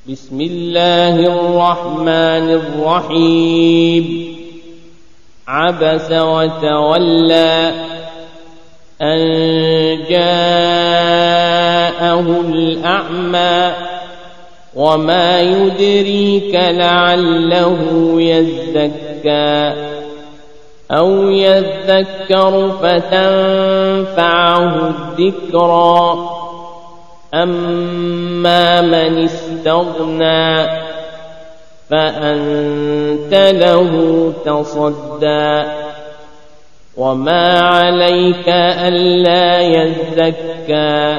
بسم الله الرحمن الرحيم عبس وتولى أن جاءه الأعمى وما يدريك لعله يزكى أو يذكر فتنفعه الذكرى أما من استغنى فأنت له تصدى وما عليك ألا يزكى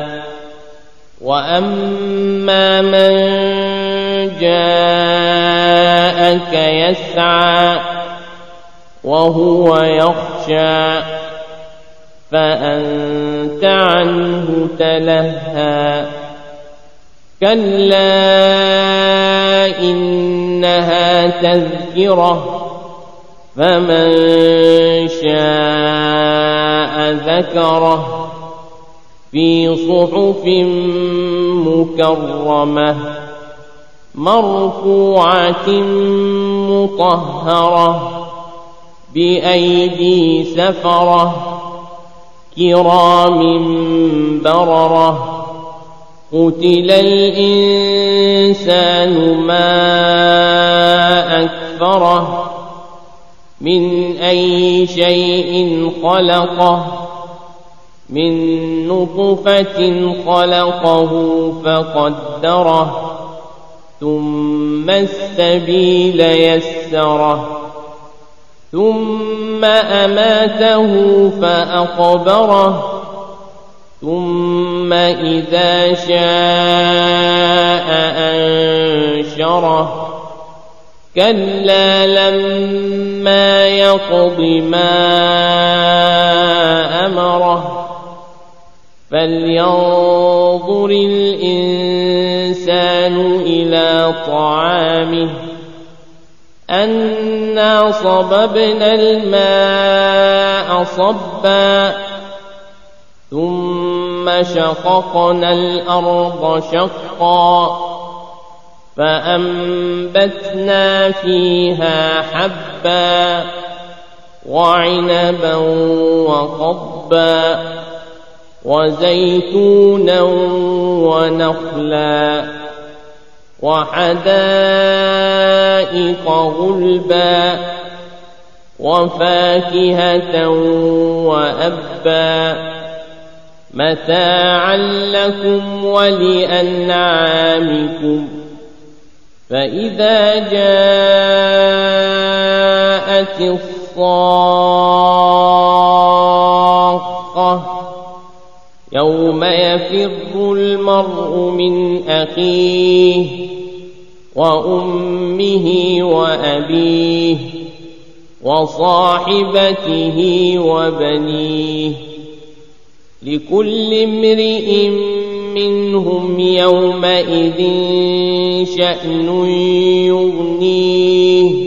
وأما من جاءك يسعى وهو يخشى فأنت عنه تلهى كلا إنها تذكرة فمن شاء ذكره في صحف مكرمة مرفوعة مطهرة بأيدي سفرة كرام بررة قتل الإنسان ما أكفره من أي شيء خلقه من نطفة خلقه فقدره ثم السبيل يسره ثم أماته فأقبره ثم إذا شاء أنشره كلا لما يقض ما أمره فلينظر الإنسان إلى طعامه أنا صببنا الماء صبا ثم شققنا الأرض شقا فأنبتنا فيها حبا وعنبا وقضبا وزيتونا ونخلا وحدائق غلبا وفاكهة وأبا متاعا لكم ولأنعامكم فإذا جاءت الصاخة يوم يفر المرء من أخيه وأمه وأبيه وصاحبته وبنيه لكل امرئ منهم يومئذ شأن يغنيه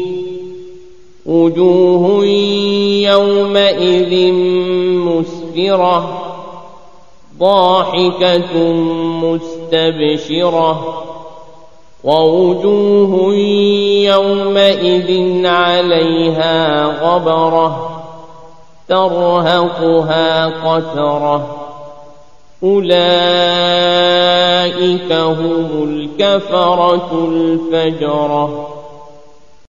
وجوه يومئذ مسفرة ضاحكة مستبشرة ووجوه يومئذ عليها غبرة ترهقها قترة أولئك هم الكفرة الفجرة